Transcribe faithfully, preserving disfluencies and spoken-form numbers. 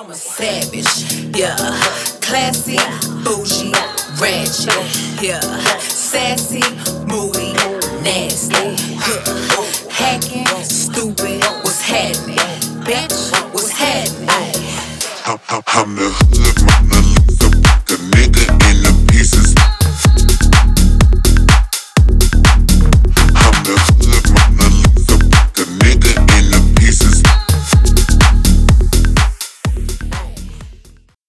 I'm a savage, yeah. Classy, bougie, ratchet, yeah. Sassy, moody, nasty, huh. Hacking, stupid, what's happening? Bitch, what's happening? I'm, I'm, I'm the hood, man, I look up like a nigga.